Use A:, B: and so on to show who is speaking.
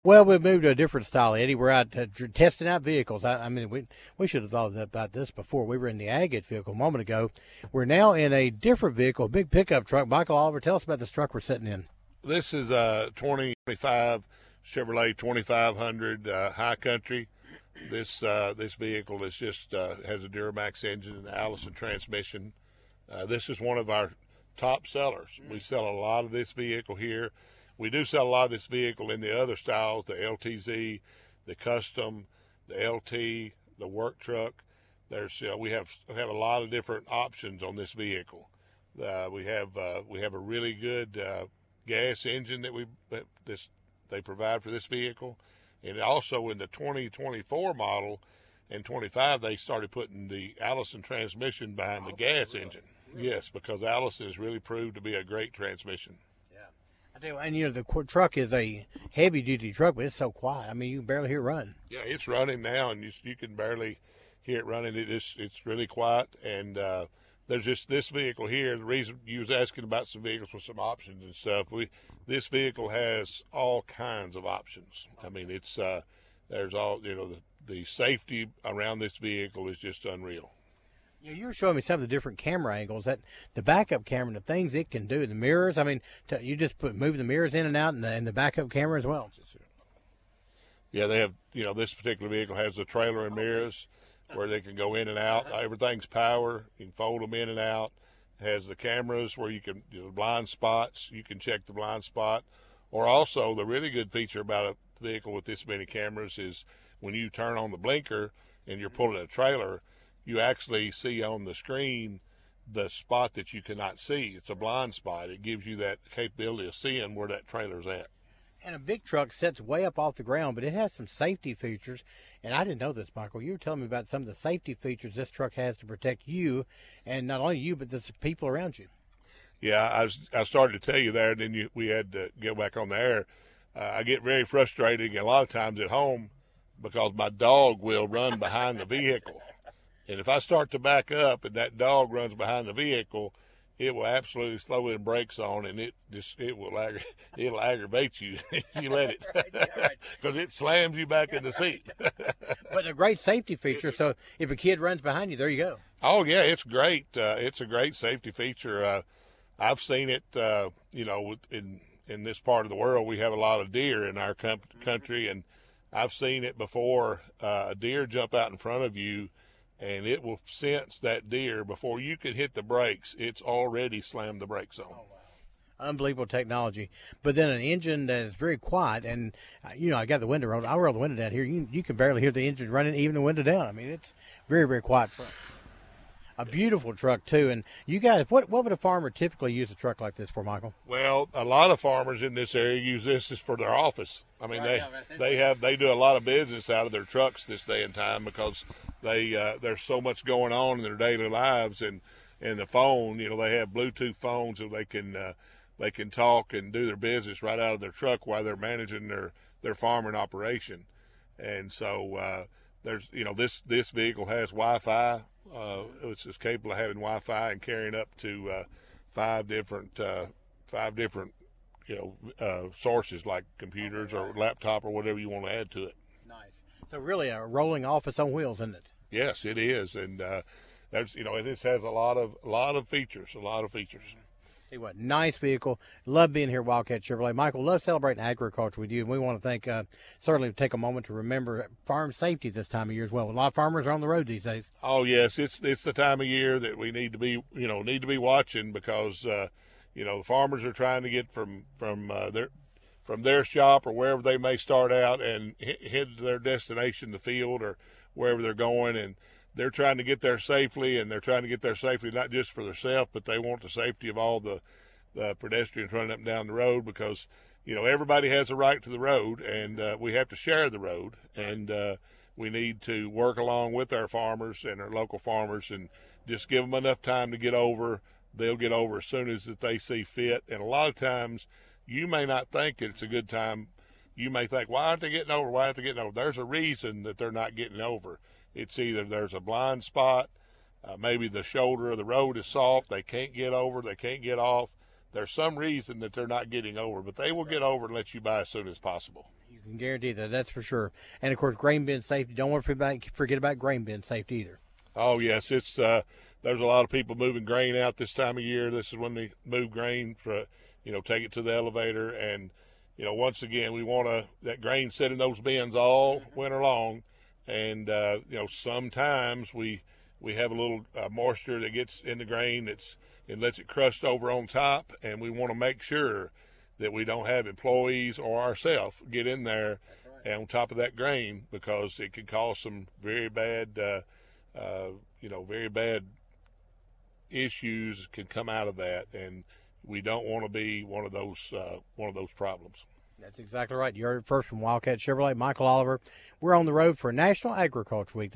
A: Well, we moved to a different style, Eddie. We're out testing out vehicles. I mean, we should have thought about this before. We were in the Agate vehicle a moment ago. We're now in a different vehicle, a big pickup truck. Michael Oliver, tell us about this truck we're sitting in.
B: This is a 2025 Chevrolet 2500 High Country. This vehicle is just has a Duramax engine and Allison transmission. This is one of our top sellers. We sell a lot of this vehicle here. We do sell a lot of this vehicle in the other styles, the LTZ, the Custom, the LT, the work truck. There's we have a lot of different options on this vehicle. We have a really good gas engine that they provide for this vehicle, and also in the 2024 model and 25 they started putting the Allison transmission behind the gas engine. Yes, because Allison has really proved to be a great transmission.
A: I tell you, and the truck is a heavy-duty truck, but it's so quiet. I mean, you can barely hear it run.
B: Yeah, it's running now, and you can barely hear it running. It's really quiet, and there's just this vehicle here. The reason you was asking about some vehicles with some options and stuff, this vehicle has all kinds of options. I mean, it's there's all the safety around this vehicle is just unreal.
A: Yeah, you were showing me some of the different camera angles, that the backup camera, the things it can do, the mirrors. I mean, you just move the mirrors in and out, and the backup camera as well.
B: Yeah, they have. This particular vehicle has the trailer and mirrors where they can go in and out. Everything's power. You can fold them in and out. It has the cameras where you can blind spots. You can check the blind spot. Or also, the really good feature about a vehicle with this many cameras is when you turn on the blinker and you're pulling a trailer, you actually see on the screen the spot that you cannot see. It's a blind spot. It gives you that capability of seeing where that trailer's at.
A: And a big truck sits way up off the ground, but it has some safety features. And I didn't know this, Michael. You were telling me about some of the safety features this truck has to protect you, and not only you, but the people around you.
B: Yeah, I started to tell you there, and then we had to go back on the air. I get very frustrated a lot of times at home because my dog will run behind the vehicle. And if I start to back up and that dog runs behind the vehicle, it will absolutely slow in brakes on, and it'll aggravate you if you let it, because it slams you back in the seat.
A: But a great safety feature. So if a kid runs behind you, there you go.
B: Oh yeah, it's great. It's a great safety feature. I've seen it. In this part of the world, we have a lot of deer in our country, and I've seen it before. A deer jump out in front of you, and it will sense that deer before you can hit the brakes. It's already slammed the brakes on. Oh,
A: wow. Unbelievable technology. But then an engine that is very quiet, and I got the window rolled. I roll the window down here. You can barely hear the engine running, even the window down. I mean, it's very, very quiet truck. A beautiful truck too. And you guys, what would a farmer typically use a truck like this for, Michael?
B: Well, a lot of farmers in this area use this as for their office. I mean, they do a lot of business out of their trucks this day and time because there's so much going on in their daily lives, and the phone, they have Bluetooth phones so they can talk and do their business right out of their truck while they're managing their farming operation. And so there's this vehicle has Wi-Fi. It's just capable of having Wi-Fi and carrying up to five different sources like computers or laptop or whatever you want to add to it.
A: Nice. So really a rolling office on wheels, isn't it?
B: Yes, it is, and there's this has a lot of features.
A: Hey, what nice vehicle. Love being here, Wildcat Chevrolet. Michael, love celebrating agriculture with you, and we want to thank certainly take a moment to remember farm safety this time of year as well. A lot of farmers are on the road these days.
B: Oh yes, it's the time of year that we need to be watching because the farmers are trying to get from their shop or wherever they may start out and head to their destination, the field or wherever they're going, and they're trying to get there safely, and they're trying to get there safely not just for themselves, but they want the safety of all the pedestrians running up and down the road because, everybody has a right to the road, and we have to share the road, and we need to work along with our farmers and our local farmers and just give them enough time to get over. They'll get over as soon as that they see fit, and a lot of times you may not think it's a good time. You may think, why aren't they getting over? Why aren't they getting over? There's a reason that they're not getting over. It's either there's a blind spot, maybe the shoulder of the road is soft, they can't get over, they can't get off. There's some reason that they're not getting over, but they will get over and let you by as soon as possible.
A: You You can guarantee that. That's for sure. And of course, grain bin safety. Don't want to forget about grain bin safety either.
B: Oh yes, it's there's a lot of people moving grain out this time of year. This is when they move grain for, take it to the elevator. And, once again, we want that grain set in those bins all winter long. And, sometimes we have a little moisture that gets in the grain and lets it crust over on top. And we want to make sure that we don't have employees or ourselves get in there and on top of that grain, because it can cause some very bad, very bad issues can come out of that, and we don't want to be one of those problems.
A: That's exactly right. You heard it first from Wildcat Chevrolet. Michael Oliver. We're on the road for National Agriculture Week.